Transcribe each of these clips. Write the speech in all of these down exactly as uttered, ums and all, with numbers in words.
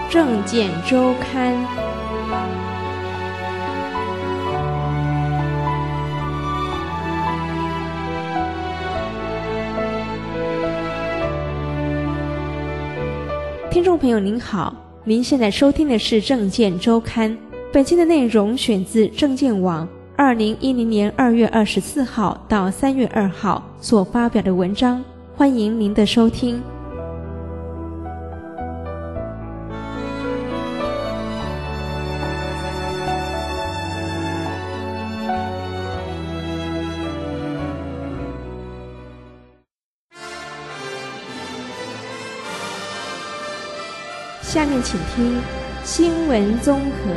政见周刊。听众朋友您好，您现在收听的是政见周刊，本期的内容选自政见网二零一零年二月二十四号到三月二号所发表的文章，欢迎您的收听。下面请听新闻综合。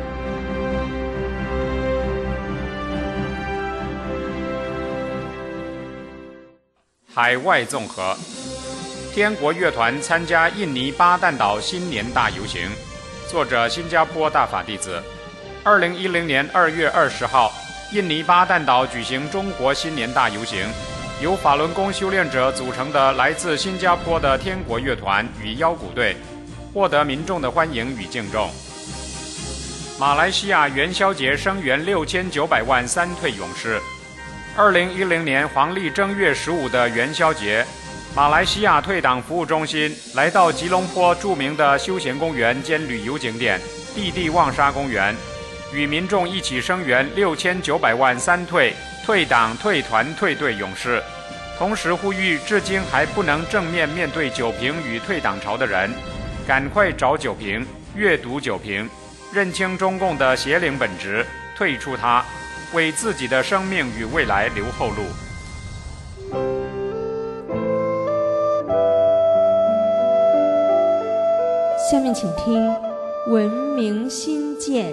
海外综合，天国乐团参加印尼巴旦岛新年大游行。作者新加坡大法弟子。二零一零年二月二十号，印尼巴旦岛举行中国新年大游行，由法轮功修炼者组成的来自新加坡的天国乐团与腰鼓队获得民众的欢迎与敬重。马来西亚元宵节声援六千九百万三退勇士。二零一零年黄历正月十五的元宵节，马来西亚退党服务中心来到吉隆坡著名的休闲公园兼旅游景点蒂蒂旺沙公园，与民众一起声援六千九百万三退退党退团退队勇士，同时呼吁至今还不能正面面对九平与退党潮的人，赶快找九平，阅读九平，认清中共的邪灵本质，退出它，为自己的生命与未来留后路。 下面请听文明新建。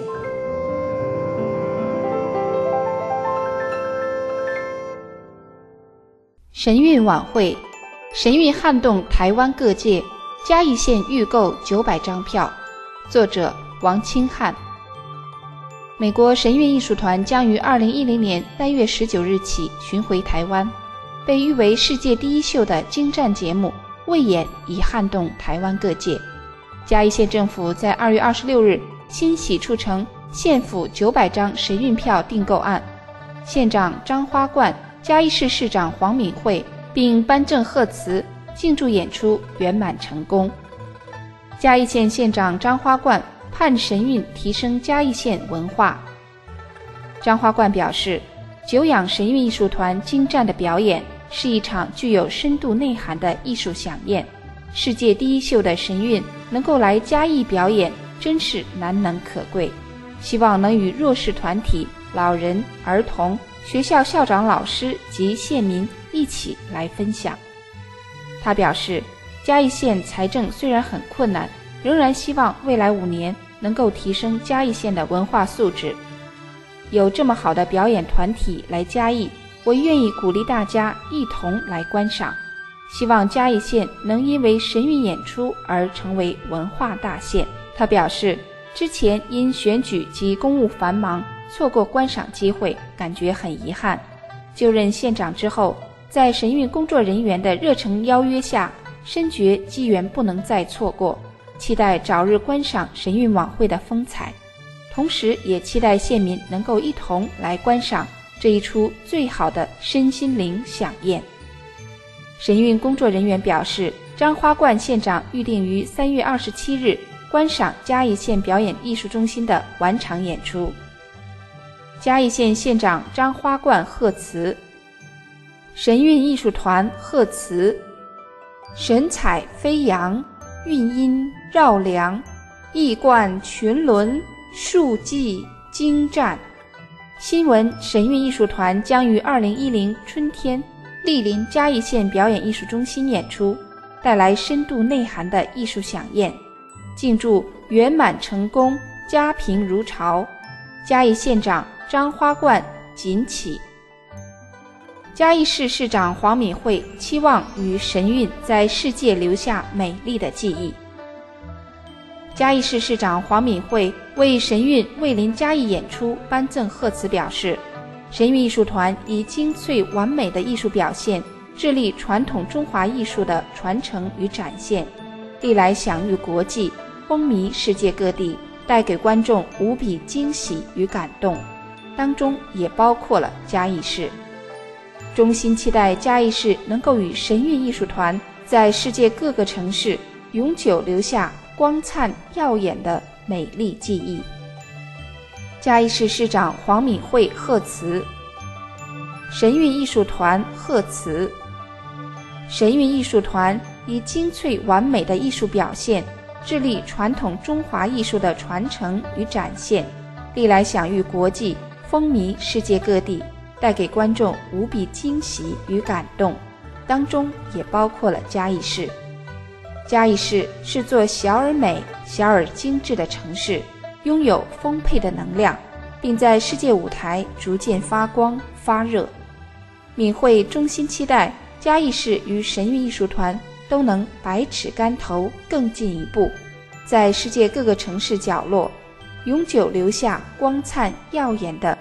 神韵晚会，神韵撼动台湾各界，嘉义县预购九百张票。作者王清汉。美国神韵艺术团将于二零一零年三月十九日起巡回台湾，被誉为世界第一秀的精湛节目未演已撼动台湾各界。嘉义县政府在二月二十六日欣喜促成县府九百张神韵票订购案，县长张花冠、嘉义市市长黄敏惠并颁证贺词，庆祝演出圆满成功。嘉义县县长张花冠盼神韵提升嘉义县文化。张花冠表示，久仰神韵艺术团精湛的表演是一场具有深度内涵的艺术飨宴，世界第一秀的神韵能够来嘉义表演，真是难能可贵，希望能与弱势团体、老人、儿童、学校校长、老师及县民一起来分享。他表示，嘉义县财政虽然很困难，仍然希望未来五年能够提升嘉义县的文化素质。有这么好的表演团体来嘉义，我愿意鼓励大家一同来观赏，希望嘉义县能因为神韵演出而成为文化大县。他表示，之前因选举及公务繁忙错过观赏机会，感觉很遗憾。就任县长之后，在神韵工作人员的热诚邀约下，深觉机缘不能再错过，期待早日观赏神韵晚会的风采，同时也期待县民能够一同来观赏这一出最好的身心灵飨宴。神韵工作人员表示，张花冠县长预定于三月二十七日观赏嘉义县表演艺术中心的晚场演出。嘉义县县长张花冠贺词。神韵艺术团贺词：神采飞扬，韵音绕梁，艺冠群伦，数技精湛。新闻神韵艺术团将于二零一零春天莅临嘉义县表演艺术中心演出，带来深度内涵的艺术飨宴，敬祝圆满成功，家贫如潮。嘉义县长张花冠谨启。嘉义市市长黄敏惠期望与神韵在世界留下美丽的记忆。嘉义市市长黄敏惠为神韵莅临嘉义演出颁赠贺词，表示，神韵艺术团以精粹完美的艺术表现，致力传统中华艺术的传承与展现，历来享誉国际，丰风靡世界各地，带给观众无比惊喜与感动，当中也包括了嘉义市。衷心期待嘉义市能够与神韵艺术团在世界各个城市永久留下光灿耀眼的美丽记忆。嘉义市市长黄敏惠贺词，神韵艺术团贺词。神韵艺术团以精粹完美的艺术表现，致力传统中华艺术的传承与展现，历来享誉国际，风靡世界各地，带给观众无比惊喜与感动，当中也包括了嘉义市。嘉义市是座小而美、小而精致的城市，拥有丰沛的能量，并在世界舞台逐渐发光发热。敏惠衷心期待嘉义市与神韵艺术团都能百尺竿头更进一步，在世界各个城市角落永久留下光灿耀眼的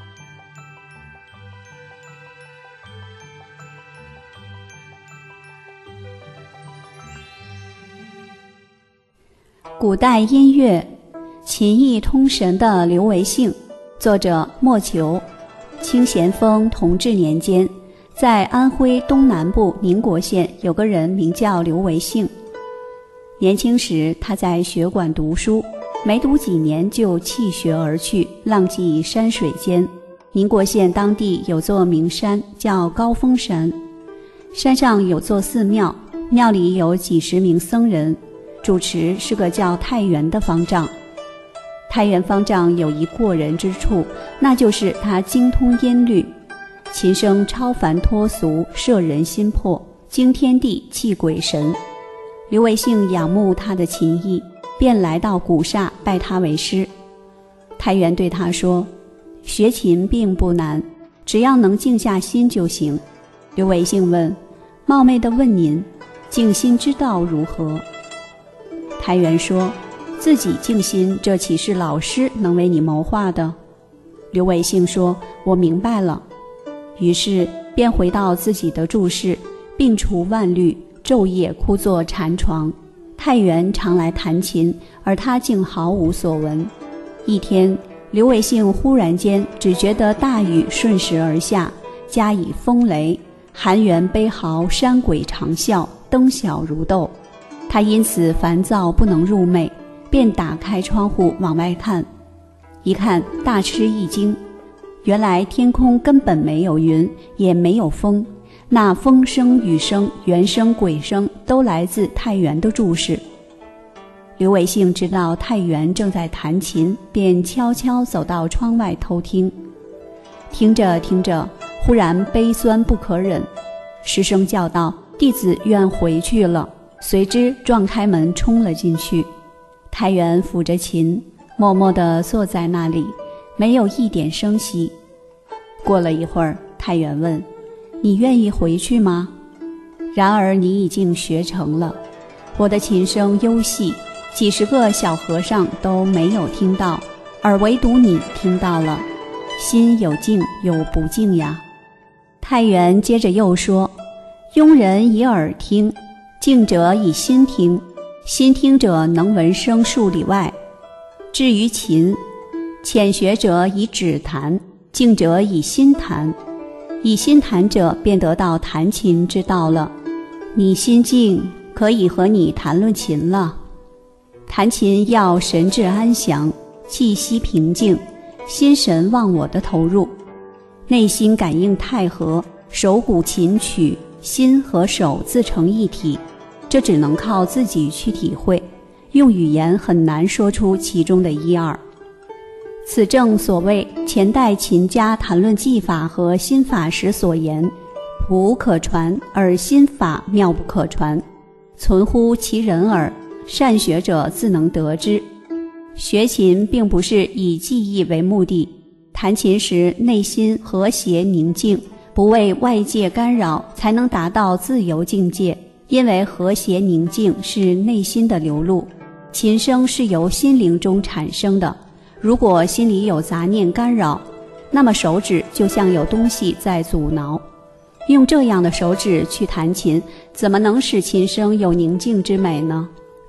古代音乐琴艺通神的刘维兴，作者莫求。清咸丰同治年间，在安徽东南部宁国县有个人名叫刘维兴。年轻时他在学馆读书，没读几年就弃学而去，浪迹山水间。宁国县当地有座名山叫高峰山，山上有座寺庙，庙里有几十名僧人，主持是个叫太原的方丈。太原方丈有一过人之处，那就是他精通音律，琴声超凡脱俗，摄人心魄，惊天地泣鬼神。刘维兴仰慕他的琴艺，便来到古刹拜他为师。太原对他说，学琴并不难，只要能静下心就行。刘维兴问，冒昧地问您，静心之道如何？太原说，自己静心，这岂是老师能为你谋划的？刘维兴说，我明白了。于是便回到自己的住室，摒除万虑，昼夜枯坐禅床。太原常来弹琴，而他竟毫无所闻。一天，刘维兴忽然间只觉得大雨顺时而下，加以风雷，寒猿悲嚎，山鬼长啸，灯小如豆。他因此烦躁不能入寐，便打开窗户往外看，一看大吃一惊，原来天空根本没有云，也没有风，那风声雨声猿声鬼声都来自太原的住室。刘维兴知道太原正在弹琴，便悄悄走到窗外偷听。听着听着，忽然悲酸不可忍，师生叫道，弟子愿回去了，随之撞开门冲了进去。太原抚着琴，默默地坐在那里，没有一点声息。过了一会儿，太原问，你愿意回去吗？然而你已经学成了，我的琴声幽细，几十个小和尚都没有听到，而唯独你听到了，心有静有不静呀。太原接着又说，庸人以耳听，静者以心听，心听者能闻声数里外。至于琴，浅学者以指弹，静者以心弹，以心弹者便得到弹琴之道了。你心静，可以和你谈论琴了。弹琴要神志安详，气息平静，心神忘我的投入，内心感应太和，手鼓琴曲，心和手自成一体，这只能靠自己去体会，用语言很难说出其中的一二。此正所谓前代琴家谈论技法和心法时所言，谱可传，而心法妙不可传，存乎其人耳，善学者自能得之。学琴并不是以技艺为目的，弹琴时内心和谐宁静，不为外界干扰，才能达到自由境界。因为和谐宁静是内心的流露，琴声是由心灵中产生的，如果心里有杂念干扰，那么手指就像有东西在阻挠。用这样的手指去弹琴，怎么能使琴声有宁静之美呢？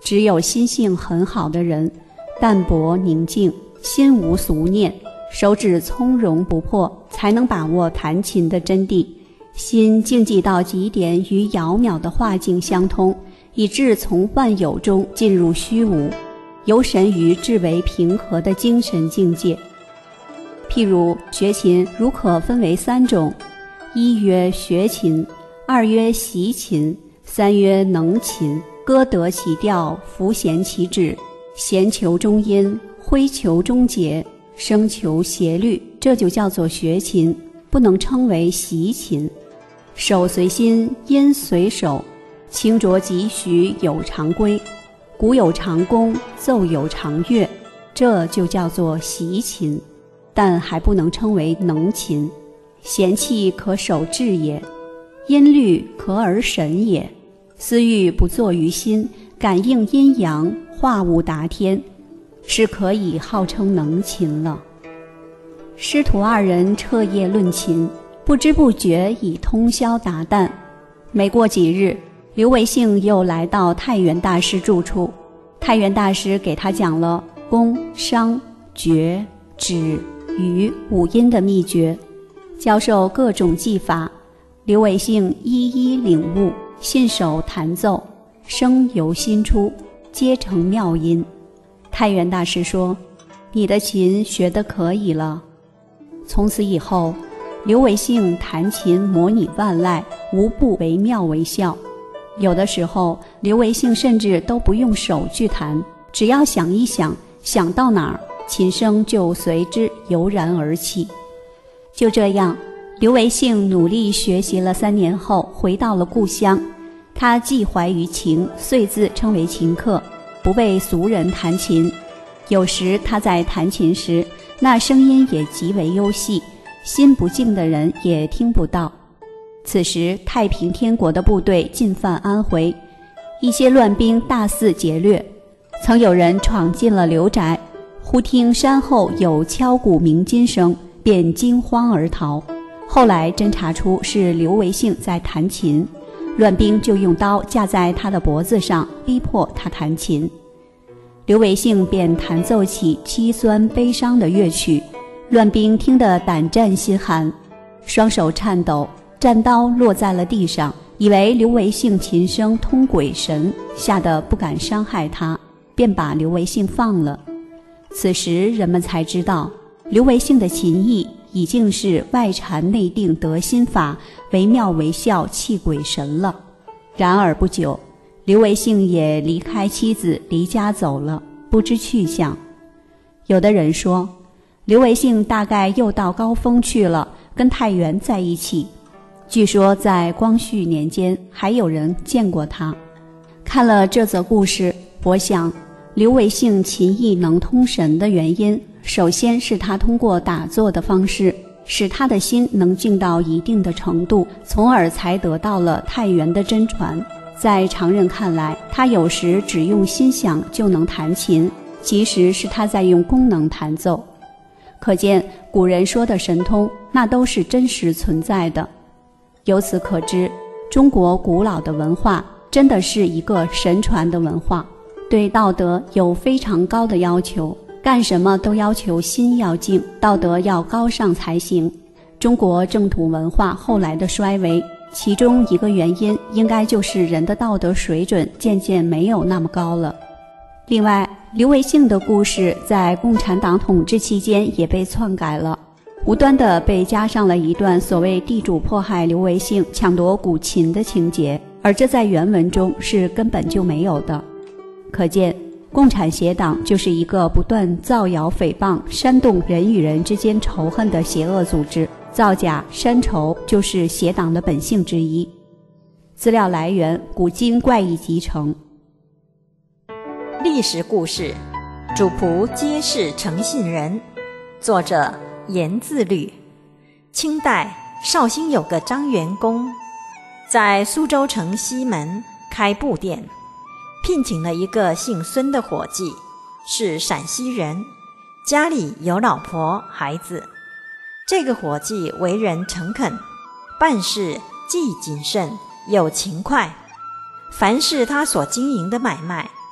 只有心性很好的人，淡泊宁静，心无俗念，手指从容不迫，才能把握弹琴的真谛，心静寂到极点，与杳渺的画境相通，以致从万有中进入虚无，游神于至为平和的精神境界。譬如学琴如可分为三种，一曰学琴，二曰习琴，三曰能琴。歌得其调，抚弦其指，弦求中音，挥求中节，声求谐律，这就叫做学琴，不能称为习琴。手随心，音随手，清浊几许有常规，鼓有常功，奏有常乐，这就叫做习琴，但还不能称为能琴。弦气可守志也，音律可耳神也。思欲不作于心，感应阴阳，化物达天，是可以号称能琴了。师徒二人彻夜论琴，不知不觉已通宵达旦。没过几日，刘维兴又来到太原大师住处，太原大师给他讲了宫、商、角、指、语五音的秘诀，教授各种技法，刘维兴一一领悟，信手弹奏，声由心出，皆成妙音。太原大师说：“你的琴学得可以了。”从此以后，刘维兴弹琴模拟万籁，无不惟妙惟肖。有的时候，刘维兴甚至都不用手去弹，只要想一想，想到哪儿，琴声就随之油然而起。就这样，刘维兴努力学习了三年后，回到了故乡。他寄怀于情，遂自称为琴客，不为俗人弹琴。有时他在弹琴时，那声音也极为幽细，心不静的人也听不到。此时太平天国的部队进犯安徽，一些乱兵大肆劫掠，曾有人闯进了刘宅，忽听山后有敲鼓鸣金声，便惊慌而逃。后来侦查出是刘维兴在弹琴，乱兵就用刀架在他的脖子上，逼迫他弹琴。刘维兴便弹奏起凄酸悲伤的乐曲，乱兵听得胆战心寒，双手颤抖，战刀落在了地上，以为刘维兴琴声通鬼神，吓得不敢伤害他，便把刘维兴放了。此时人们才知道，刘维兴的琴艺已经是外禅内定得心法，惟妙惟肖，气鬼神了。然而不久，刘维兴也离开妻子，离家走了，不知去向。有的人说，刘维兴大概又到高峰去了，跟太原在一起。据说在光绪年间还有人见过他。看了这则故事，我想刘维兴琴艺能通神的原因，首先是他通过打坐的方式，使他的心能静到一定的程度，从而才得到了太原的真传。在常人看来，他有时只用心想就能弹琴，其实是他在用功能弹奏。可见古人说的神通，那都是真实存在的。由此可知，中国古老的文化真的是一个神传的文化，对道德有非常高的要求，干什么都要求心要静，道德要高尚才行。中国正统文化后来的衰微，其中一个原因应该就是人的道德水准渐渐没有那么高了。另外，刘维兴的故事在共产党统治期间也被篡改了，无端地被加上了一段所谓地主迫害刘维兴、抢夺古琴的情节，而这在原文中是根本就没有的。可见共产邪党就是一个不断造谣诽谤、煽动人与人之间仇恨的邪恶组织，造假煽仇就是邪党的本性之一。资料来源：古今怪异集成。 历史故事，主仆皆是诚信人。作者严自律。清代绍兴有个张元公，在苏州城西门开布店，聘请了一个姓孙的伙计，是陕西人，家里有老婆孩子。这个伙计为人诚恳，办事既谨慎又勤快，凡是他所经营的买卖，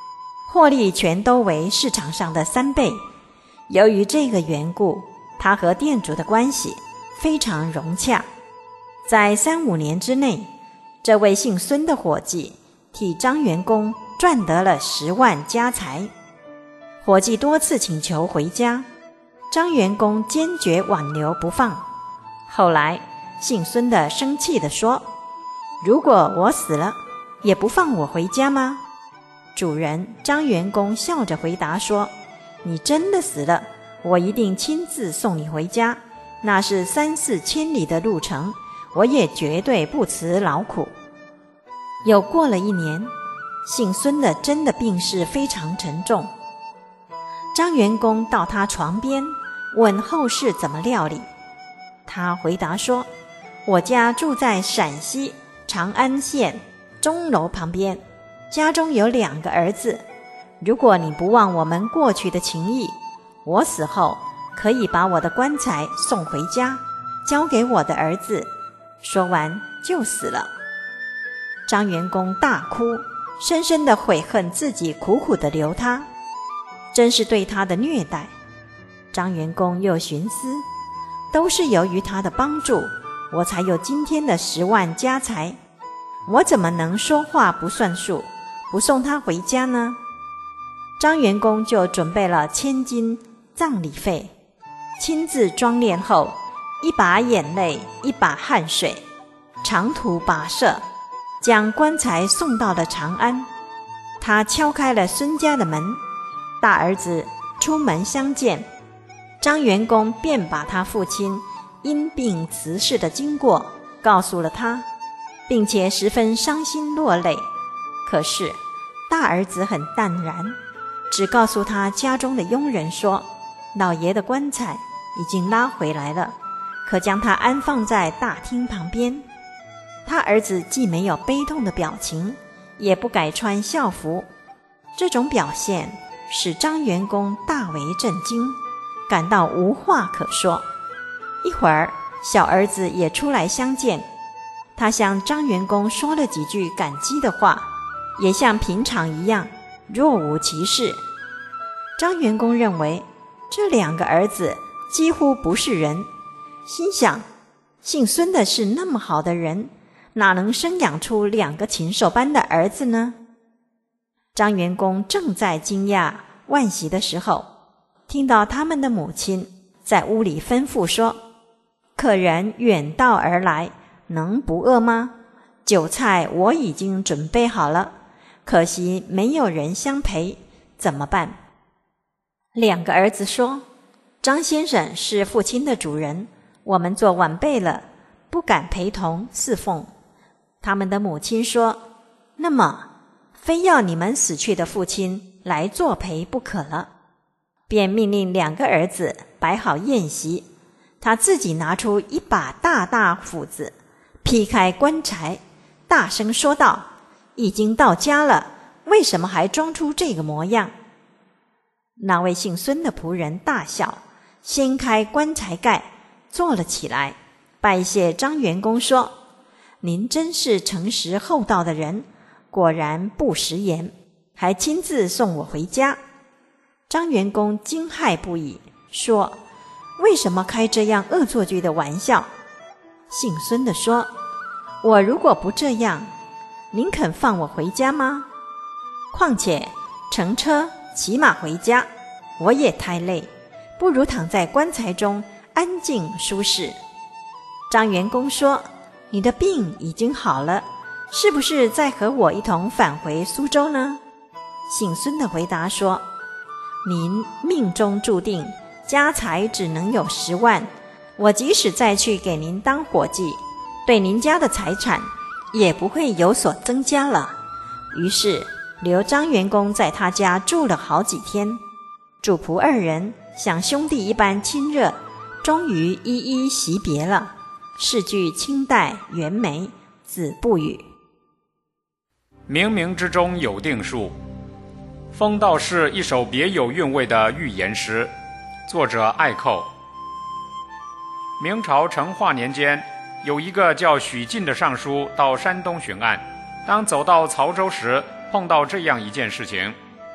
获利全都为市场上的三倍。由于这个缘故，他和店主的关系非常融洽。在三五年之内，这位姓孙的伙计替张元公赚得了十万家财。伙计多次请求回家，张元公坚决挽留不放。后来姓孙的生气地说：如果我死了，也不放我回家吗？主人张元公笑着回答说：你真的死了，我一定亲自送你回家，那是三四千里的路程，我也绝对不辞劳苦。又过了一年，姓孙的真的病势非常沉重。张元公到他床边，问后事怎么料理。他回答说：我家住在陕西长安县钟楼旁边，家中有两个儿子，如果你不忘我们过去的情谊，我死后可以把我的棺材送回家，交给我的儿子。说完就死了。张元公大哭，深深地悔恨自己苦苦地留他，真是对他的虐待。张元公又寻思，都是由于他的帮助，我才有今天的十万家财，我怎么能说话不算数，不送他回家呢？张元公就准备了千金葬礼费，亲自装殓后，一把眼泪一把汗水，长途跋涉，将棺材送到了长安。他敲开了孙家的门，大儿子出门相见，张元公便把他父亲因病辞世的经过告诉了他，并且十分伤心落泪。可是大儿子很淡然，只告诉他家中的佣人说，老爷的棺材已经拉回来了，可将他安放在大厅旁边。他儿子既没有悲痛的表情，也不改穿校服，这种表现使张元公大为震惊，感到无话可说。一会儿小儿子也出来相见，他向张元公说了几句感激的话，也像平常一样若无其事。张元公认为这两个儿子几乎不是人，心想姓孙的是那么好的人，哪能生养出两个禽兽般的儿子呢？张元公正在惊讶惋惜的时候，听到他们的母亲在屋里吩咐说，客人远道而来，能不饿吗？酒菜我已经准备好了，可惜没有人相陪，怎么办？两个儿子说，张先生是父亲的主人，我们做晚辈了，不敢陪同侍奉。他们的母亲说，那么非要你们死去的父亲来作陪不可了，便命令两个儿子摆好宴席，他自己拿出一把大大斧子，劈开棺材，大声说道，已经到家了，为什么还装出这个模样？那位姓孙的仆人大笑，掀开棺材盖坐了起来，拜谢张元公说，您真是诚实厚道的人，果然不食言，还亲自送我回家。张元公惊骇不已，说，为什么开这样恶作剧的玩笑？姓孙的说，我如果不这样，您肯放我回家吗？况且乘车骑马回家，我也太累，不如躺在棺材中安静舒适。张元公说，你的病已经好了，是不是再和我一同返回苏州呢？姓孙的回答说，您命中注定家财只能有十万，我即使再去给您当伙计，对您家的财产也不会有所增加了。于是留张元公在他家住了好几天，主仆二人像兄弟一般亲热，终于一一惜别了。是据清代袁枚子不语。 冥冥之中有定数。风道是一首别有韵味的寓言诗，作者艾寇。明朝成化年间，有一个叫许进的尚书到山东巡案，当走到曹州时，碰到这样一件事情。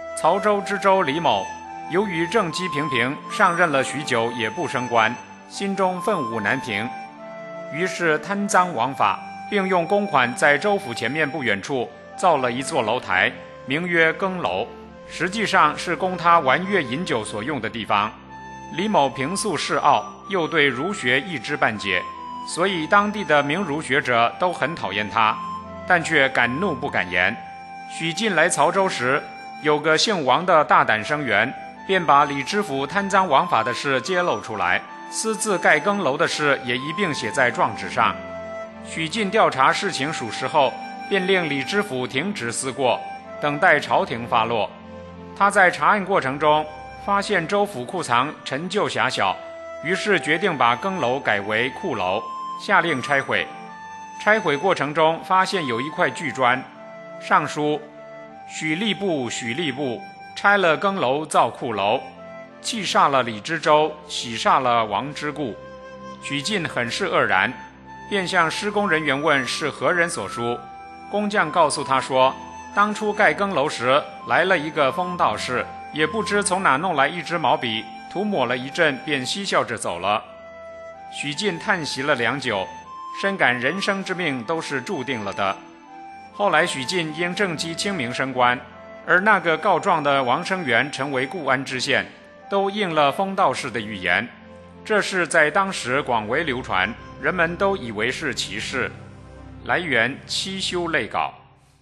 曹州知州李某由于政绩平平，上任了许久也不升官，心中愤恶难平，于是贪赃枉法，并用公款在州府前面不远处造了一座楼台，名曰更楼，实际上是供他玩乐饮酒所用的地方。李某平素嗜傲，又对儒学一知半解，所以当地的名儒学者都很讨厌他，但却敢怒不敢言。许进来曹州时，有个姓王的大胆生员，便把李知府贪赃枉法的事揭露出来，私自盖更楼的事也一并写在状纸上。许进调查事情属实后，便令李知府停止思过，等待朝廷发落。他在查案过程中发现州府库藏陈旧狭小，于是决定把更楼改为库楼，下令拆毁。拆毁过程中发现有一块巨砖，上书许吏部许吏部拆了更楼造库楼，气煞了李知州，喜煞了王之故。许进很是愕然，便向施工人员问是何人所书。工匠告诉他说，当初盖更楼时来了一个风道士，也不知从哪弄来一支毛笔，涂抹了一阵便嬉笑着走了。许进叹息了良久，深感人生之命都是注定了的。后来许进因政绩清明升官，而那个告状的王生元成为固安知县，都应了风道士的预言。这事在当时广为流传，人们都以为是奇事。来源七修类稿。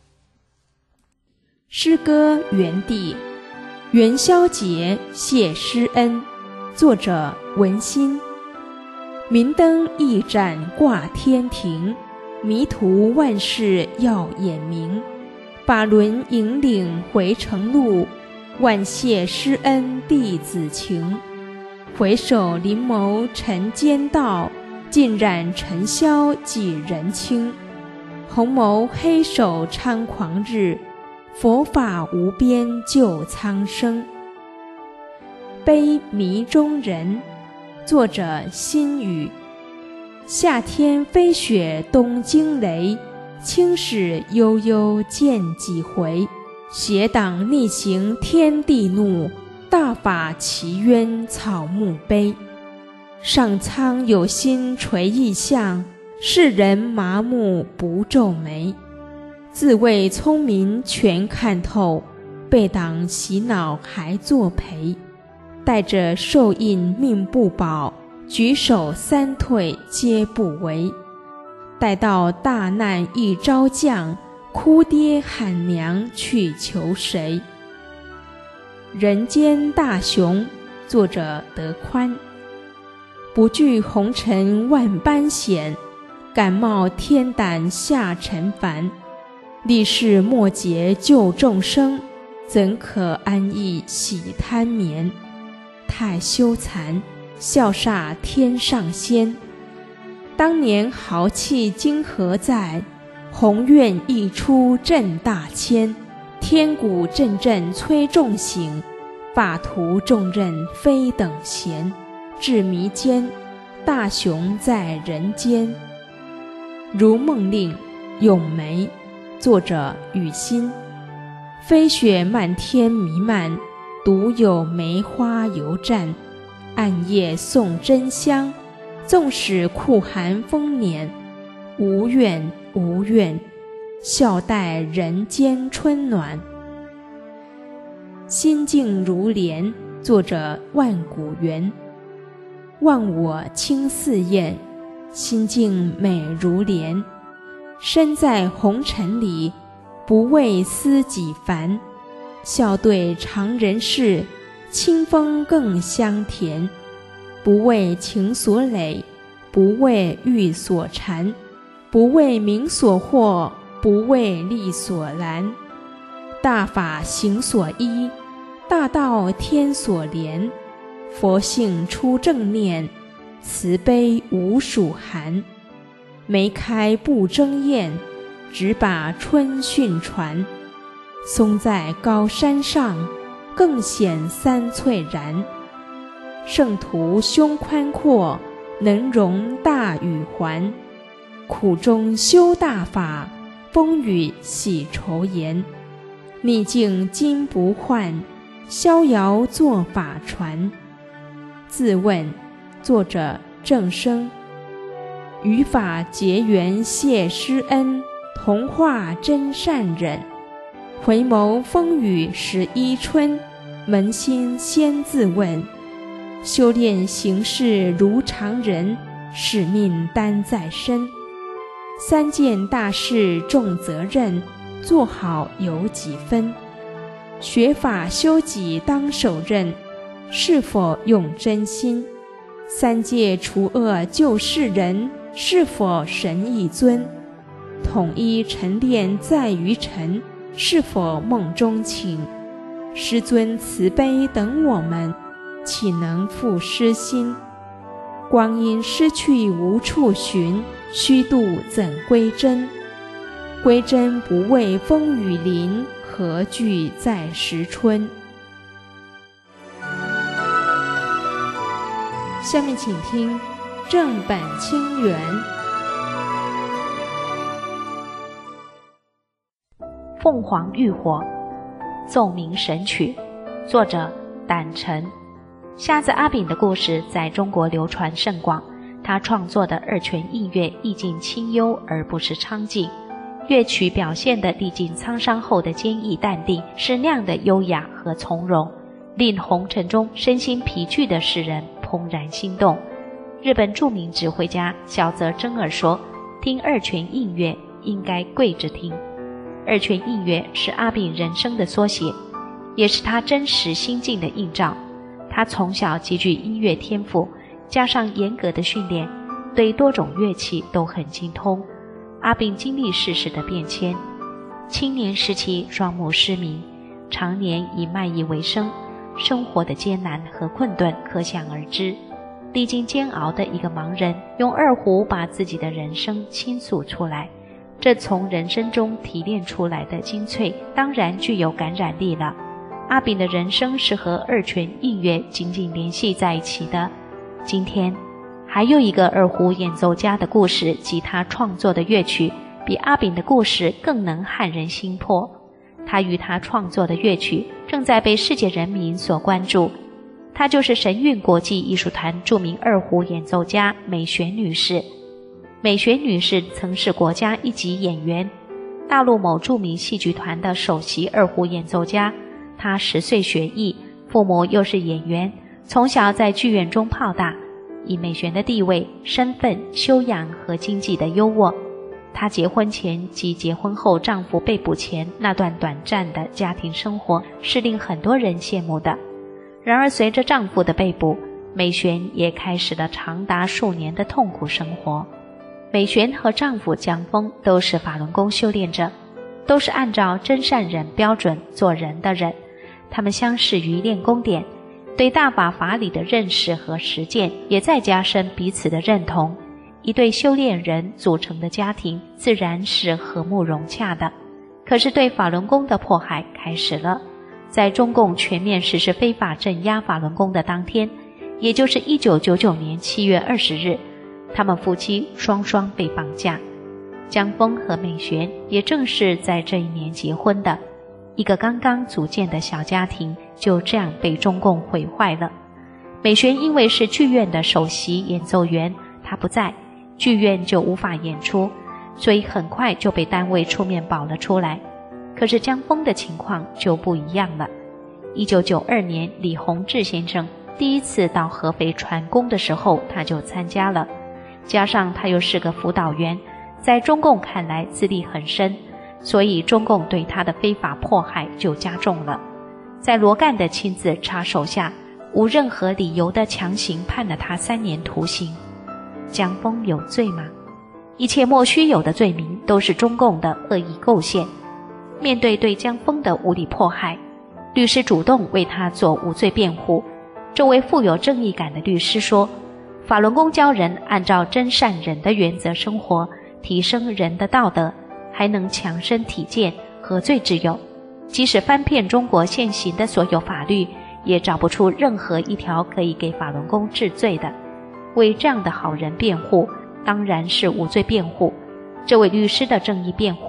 诗歌元帝，元宵节谢师恩，作者文心。明灯一盏挂天庭，迷途万事要眼明。把轮引领回程路，万谢师恩弟子情。回首临眸尘间道，尽染尘嚣几人轻。红眸黑手猖狂日，佛法无边救苍生。悲迷中人，作者辛宇。夏天飞雪东惊雷，青史悠悠见几回。邪党逆行天地怒，大法齐冤草木悲。上苍有心垂意象，世人麻木不皱眉。自谓聪明全看透，被党洗脑还作陪。带着受印命不保，举手三退皆不为。待到大难一朝降，哭爹喊娘去求谁？人间大雄，作者德宽。不惧红尘万般险，敢冒天胆下尘凡。历世末劫救众生，怎可安逸喜贪眠？太羞惭，笑煞天上仙。当年豪气今何在？宏愿一出震大千。天鼓阵阵催众醒，法图重任非等闲。至迷间，大雄在人间。如梦令，咏梅，作者雨欣。飞雪漫天弥漫，独有梅花犹绽。暗夜送真香，纵使酷寒风年，无怨无怨，笑待人间春暖。心静如莲，作者万古元。忘我轻似燕，心境美如莲。身在红尘里，不为思己烦。笑对常人事，清风更香甜。不为情所累，不为欲所缠。不为名所惑，不为利所拦。大法行所依，大道天所怜。佛性出正念，慈悲无暑寒。梅开不争艳，只把春训传。松在高山上，更显三翠然。圣徒胸宽阔，能容大雨环。苦中修大法，风雨洗愁颜。 逆境今不换，逍遥作法传。自问，作者郑生。与法结缘谢师恩，同化真善忍。回眸风雨十一春，扪心先自问。修炼行事如常人，使命担在身。三件大事重责任，做好有几分。学法修己当首任，是否用真心？三界除恶救世人，是否神一尊？统一晨练在于晨，是否梦中情？师尊慈悲等我们，岂能负师心？光阴失去无处寻，虚度怎归真？归真不畏风雨临，何惧在时春？下面请听正本清源。 凤凰浴火，奏鸣神曲，作者胆尘。瞎子阿炳的故事在中国流传甚广，他创作的二泉映月意境清幽而不是苍劲，乐曲表现的历尽沧桑后的坚毅淡定是那样的优雅和从容，令红尘中身心疲倦的世人怦然心动。日本著名指挥家小泽征尔说，听二泉映月应该跪着听。二泉映月是阿炳人生的缩写，也是他真实心境的映照。他从小极具音乐天赋，加上严格的训练，对多种乐器都很精通。阿炳经历世事的变迁，青年时期双目失明，常年以卖艺为生，生活的艰难和困顿可想而知。历经煎熬的一个盲人，用二胡把自己的人生倾诉出来，这从人生中提炼出来的精粹，当然具有感染力了。阿炳的人生是和二泉映月紧紧联系在一起的。今天还有一个二胡演奏家的故事及他创作的乐曲，比阿炳的故事更能撼人心魄。他与他创作的乐曲正在被世界人民所关注，他就是神韵国际艺术团著名二胡演奏家美璇女士。美璇女士曾是国家一级演员，大陆某著名戏剧团的首席二胡演奏家。她十岁学艺，父母又是演员，从小在剧院中泡大。以美璇的地位、身份、修养和经济的优渥，她结婚前及结婚后丈夫被捕前那段短暂的家庭生活是令很多人羡慕的。然而随着丈夫的被捕，美璇也开始了长达数年的痛苦生活。美璇和丈夫江峰都是法轮功修炼者，都是按照真善忍标准做人的人。他们相识于练功点，对大法法理的认识和实践也在加深彼此的认同。一对修炼人组成的家庭自然是和睦融洽的。可是对法轮功的迫害开始了。在中共全面实施非法镇压法轮功的当天，也就是一九九九年七月二十日，他们夫妻双双被绑架。江峰和美璇也正是在这一年结婚的。一个刚刚组建的小家庭就这样被中共毁坏了。美璇因为是剧院的首席演奏员，她不在，剧院就无法演出，所以很快就被单位出面保了出来。可是江峰的情况就不一样了。一九九二年，李洪志先生第一次到合肥传功的时候，他就参加了。加上他又是个辅导员，在中共看来资历很深，所以中共对他的非法迫害就加重了。在罗干的亲自插手下，无任何理由的强行判了他三年徒刑。江峰有罪吗？一切莫须有的罪名都是中共的恶意构陷。面对对江峰的无理迫害，律师主动为他做无罪辩护。这位富有正义感的律师说，法轮功教人按照真善忍的原则生活，提升人的道德，还能强身体健，何罪之有？即使翻遍中国现行的所有法律，也找不出任何一条可以给法轮功治罪的。为这样的好人辩护，当然是无罪辩护。这位律师的正义辩护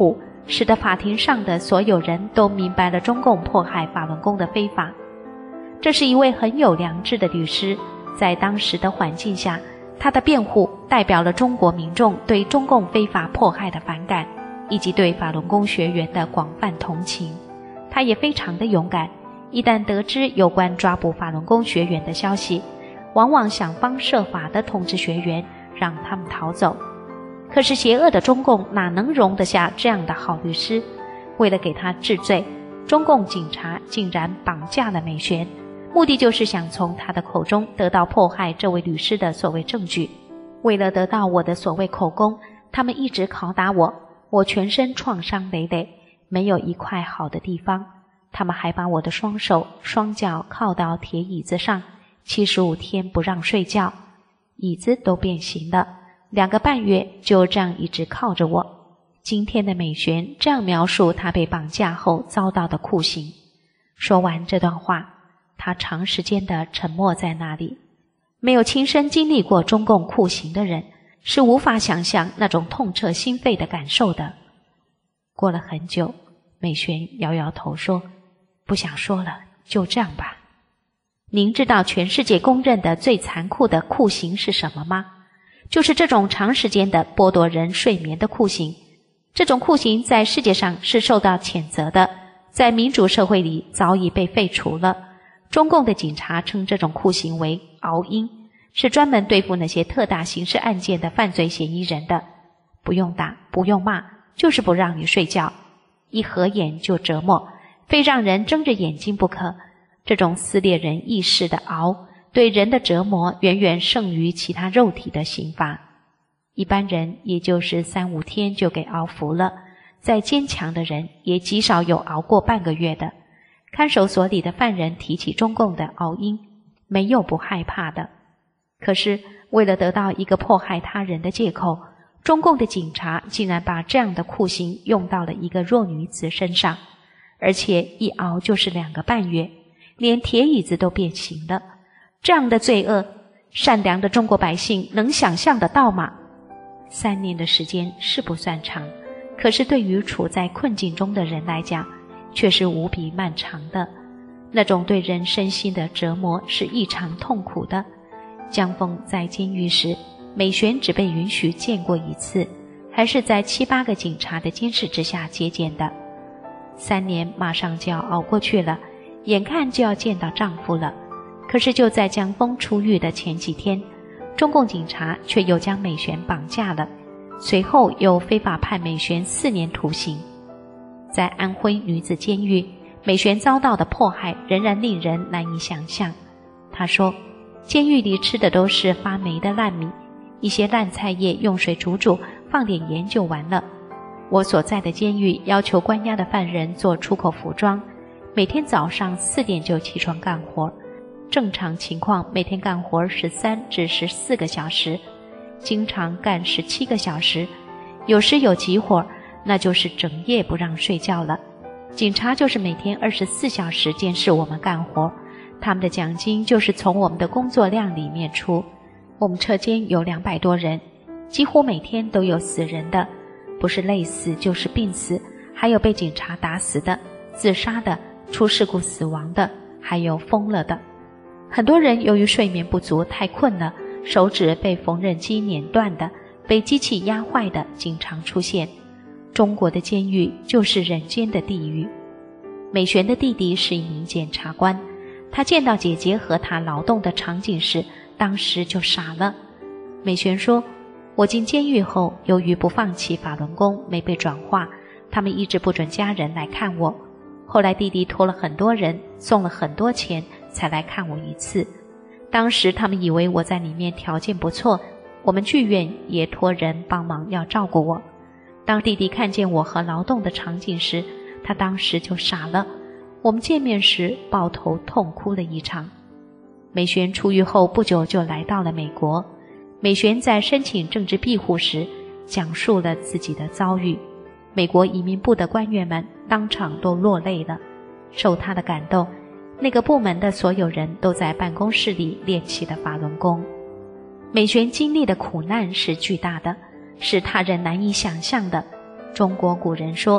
使得法庭上的所有人都明白了中共迫害法轮功的非法。这是一位很有良知的律师，在当时的环境下，他的辩护代表了中国民众对中共非法迫害的反感，以及对法轮功学员的广泛同情。他也非常的勇敢，一旦得知有关抓捕法轮功学员的消息，往往想方设法地通知学员，让他们逃走。可是邪恶的中共哪能容得下这样的好律师？为了给他治罪，中共警察竟然绑架了美璇，目的就是想从他的口中得到迫害这位律师的所谓证据。为了得到我的所谓口供，他们一直拷打我，我全身创伤累累，没有一块好的地方。他们还把我的双手双脚铐到铁椅子上，七十五天不让睡觉，椅子都变形了，两个半月就这样一直靠着我。今天的美璇这样描述她被绑架后遭到的酷刑。说完这段话，她长时间地沉默在那里。没有亲身经历过中共酷刑的人，是无法想象那种痛彻心扉的感受的。过了很久，美璇摇摇头说：“不想说了，就这样吧。”您知道全世界公认的最残酷的酷刑是什么吗？就是这种长时间的剥夺人睡眠的酷刑。这种酷刑在世界上是受到谴责的，在民主社会里早已被废除了。中共的警察称这种酷刑为熬鹰，是专门对付那些特大刑事案件的犯罪嫌疑人的。不用打，不用骂，就是不让你睡觉，一合眼就折磨，非让人睁着眼睛不可。这种撕裂人意识的熬，对人的折磨远远胜于其他肉体的刑罚。一般人也就是三五天就给熬服了，再坚强的人也极少有熬过半个月的。看守所里的犯人提起中共的熬鹰，没有不害怕的。可是为了得到一个迫害他人的借口，中共的警察竟然把这样的酷刑用到了一个弱女子身上，而且一熬就是两个半月，连铁椅子都变形了。这样的罪恶，善良的中国百姓能想象得到吗？三年的时间是不算长，可是对于处在困境中的人来讲，却是无比漫长的。那种对人身心的折磨是异常痛苦的。江峰在监狱时，美璇只被允许见过一次，还是在七八个警察的监视之下接见的。三年马上就要熬过去了，眼看就要见到丈夫了。可是就在江峰出狱的前几天，中共警察却又将美璇绑架了，随后又非法判美璇四年徒刑。在安徽女子监狱，美璇遭到的迫害仍然令人难以想象。她说，监狱里吃的都是发霉的烂米，一些烂菜叶用水煮煮，放点盐就完了。我所在的监狱要求关押的犯人做出口服装，每天早上四点就起床干活，正常情况每天干活十三至十四个小时，经常干十七个小时，有时有急活，那就是整夜不让睡觉了。警察就是每天二十四小时监视我们干活，他们的奖金就是从我们的工作量里面出。我们车间有两百多人，几乎每天都有死人的，不是累死就是病死，还有被警察打死的，自杀的，出事故死亡的，还有疯了的。很多人由于睡眠不足太困了，手指被缝纫机碾断的，被机器压坏的经常出现。中国的监狱就是人间的地狱。美璇的弟弟是一名检察官，他见到姐姐和他劳动的场景时，当时就傻了。美璇说，我进监狱后，由于不放弃法轮功，没被转化，他们一直不准家人来看我。后来弟弟托了很多人，送了很多钱才来看我一次。当时他们以为我在里面条件不错，我们剧院也托人帮忙要照顾我。当弟弟看见我和劳动的场景时，他当时就傻了。我们见面时抱头痛哭了一场。美璇出狱后不久就来到了美国。美璇在申请政治庇护时讲述了自己的遭遇，美国移民部的官员们当场都落泪了。受他的感动，那个部门的所有人都在办公室里练起了法轮功。美璇经历的苦难是巨大的，是他人难以想象的。中国古人说，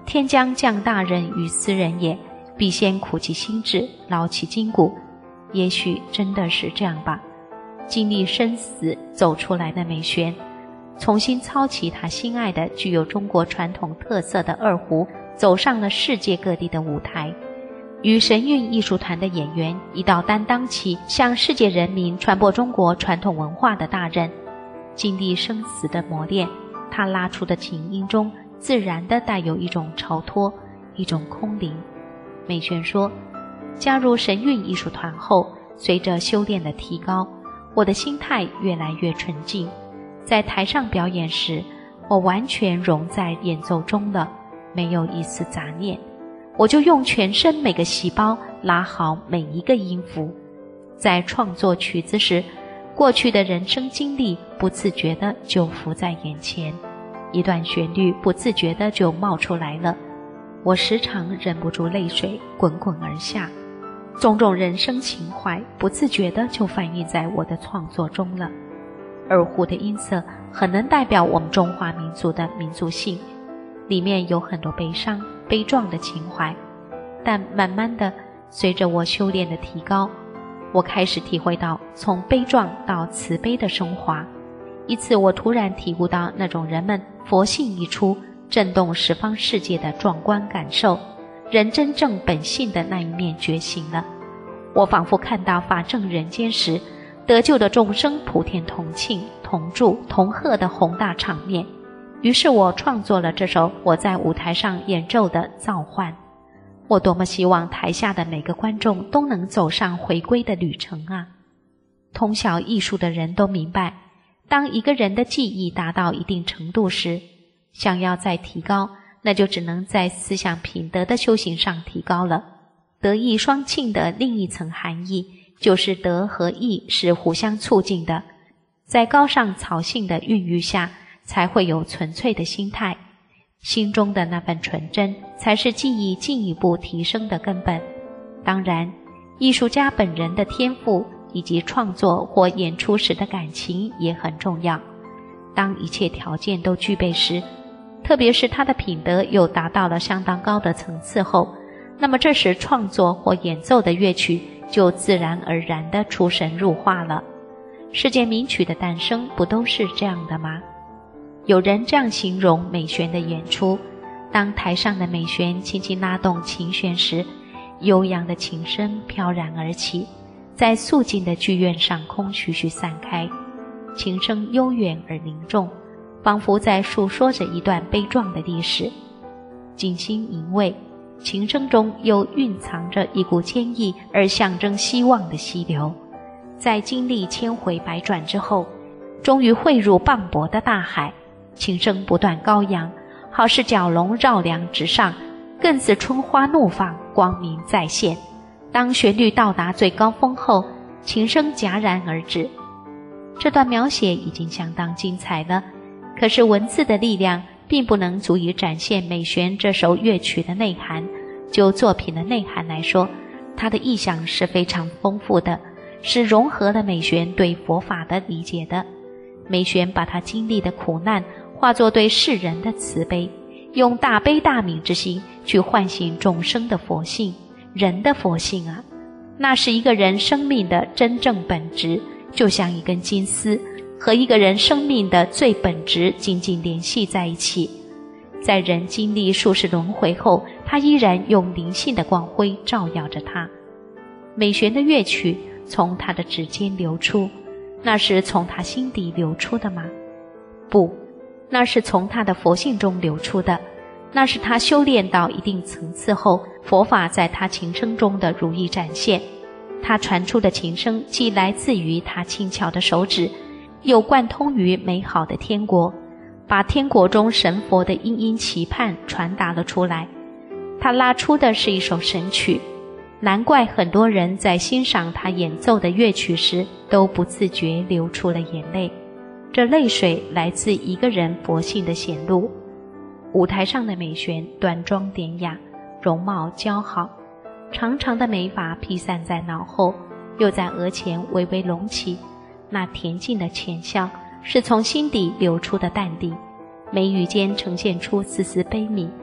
天将降大任于斯人也，必先苦其心志，劳其筋骨。也许真的是这样吧。经历生死走出来的美璇，重新操起他心爱的具有中国传统特色的二胡，走上了世界各地的舞台，与神韵艺术团的演员一道担当起向世界人民传播中国传统文化的大任。经历生死的磨练，他拉出的琴音中自然地带有一种超脱，一种空灵。美璇说，加入神韵艺术团后，随着修炼的提高，我的心态越来越纯净。在台上表演时，我完全融在演奏中了，没有一丝杂念，我就用全身每个细胞拉好每一个音符。在创作曲子时，过去的人生经历不自觉地就浮在眼前，一段旋律不自觉地就冒出来了，我时常忍不住泪水滚滚而下，种种人生情怀不自觉地就反映在我的创作中了。二胡的音色很能代表我们中华民族的民族性，里面有很多悲伤悲壮的情怀，但慢慢的随着我修炼的提高，我开始体会到从悲壮到慈悲的升华。一次我突然体悟到那种人们佛性一出，震动十方世界的壮观感受，人真正本性的那一面觉醒了。我仿佛看到法正人间时，得救的众生普天同庆、同祝、同贺的宏大场面。于是我创作了这首我在舞台上演奏的召唤。我多么希望台下的每个观众都能走上回归的旅程啊！通晓艺术的人都明白，当一个人的技艺达到一定程度时，想要再提高，那就只能在思想品德的修行上提高了。德艺双庆的另一层含义，就是德和艺是互相促进的，在高尚草性的孕育下，才会有纯粹的心态。心中的那份纯真，才是技艺进一步提升的根本。当然，艺术家本人的天赋以及创作或演出时的感情也很重要。当一切条件都具备时，特别是他的品德又达到了相当高的层次后，那么这时创作或演奏的乐曲就自然而然地出神入化了。世界名曲的诞生不都是这样的吗？有人这样形容美璇的演出，当台上的美璇轻轻拉动琴弦时，悠扬的琴声飘然而起，在肃静的剧院上空徐徐散开，琴声悠远而凝重，仿佛在述说着一段悲壮的历史。静心吟味，琴声中又蕴藏着一股坚毅而象征希望的溪流，在经历千回百转之后，终于汇入磅礴的大海。琴声不断高扬，好似蛟龙绕梁直上，更似春花怒放，光明再现。当旋律到达最高峰后，琴声戛然而止。这段描写已经相当精彩了，可是文字的力量并不能足以展现美璇这首乐曲的内涵。就作品的内涵来说，它的意象是非常丰富的，是融合了美璇对佛法的理解的。美璇把她经历的苦难化作对世人的慈悲，用大悲大悯之心去唤醒众生的佛性。人的佛性啊，那是一个人生命的真正本质，就像一根金丝和一个人生命的最本质紧紧联系在一起。在人经历数世轮回后，他依然用灵性的光辉照耀着他。美璇的乐曲从他的指尖流出，那是从他心底流出的吗？不，那是从他的佛性中流出的，那是他修炼到一定层次后，佛法在他琴声中的如意展现。他传出的琴声既来自于他轻巧的手指，又贯通于美好的天国，把天国中神佛的殷殷期盼传达了出来。他拉出的是一首神曲，难怪很多人在欣赏他演奏的乐曲时都不自觉流出了眼泪。这泪水来自一个人佛性的显露。舞台上的美璇端庄典雅，容貌姣好，长长的美发披散在脑后，又在额前微微隆起，那恬静的浅笑是从心底流出的淡定，眉宇间呈现出丝丝悲悯，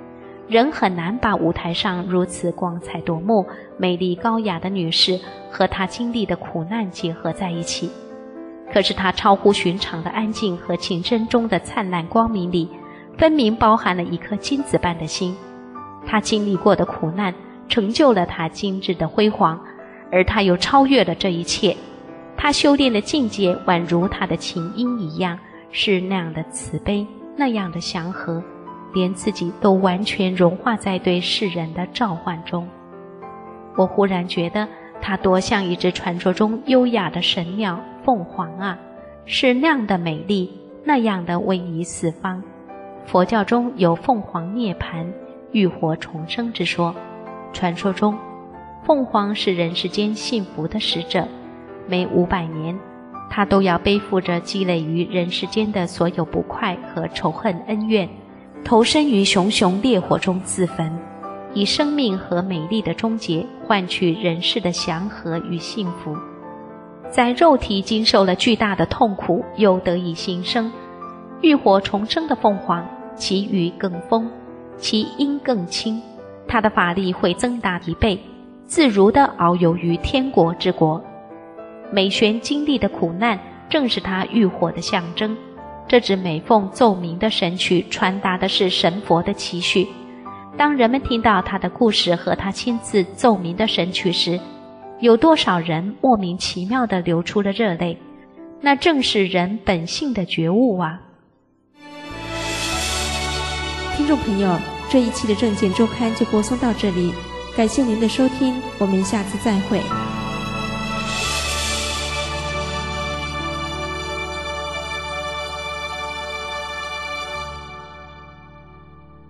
人很难把舞台上如此光彩夺目、美丽高雅的女士和她经历的苦难结合在一起。可是她超乎寻常的安静和情深中的灿烂光明里，分明包含了一颗金子般的心。她经历过的苦难成就了她精致的辉煌，而她又超越了这一切。她修炼的境界宛如她的琴音一样，是那样的慈悲，那样的祥和，连自己都完全融化在对世人的召唤中。我忽然觉得她多像一只传说中优雅的神鸟凤凰啊，是那样的美丽，那样的威仪四方。佛教中有凤凰涅槃、浴火重生之说，传说中凤凰是人世间幸福的使者，每五百年它都要背负着积累于人世间的所有不快和仇恨恩怨，投身于熊熊烈火中自焚，以生命和美丽的终结换取人世的祥和与幸福。在肉体经受了巨大的痛苦又得以新生，浴火重生的凤凰，其羽更丰，其音更轻，它的法力会增大一倍，自如地遨游于天国之国。美玄经历的苦难正是他浴火的象征。这支美凤奏鸣的神曲传达的是神佛的期许。当人们听到他的故事和他亲自奏鸣的神曲时，有多少人莫名其妙地流出了热泪？那正是人本性的觉悟啊！ 听众朋友，这一期的证件周刊就播送到这里，感谢您的收听，我们下次再会。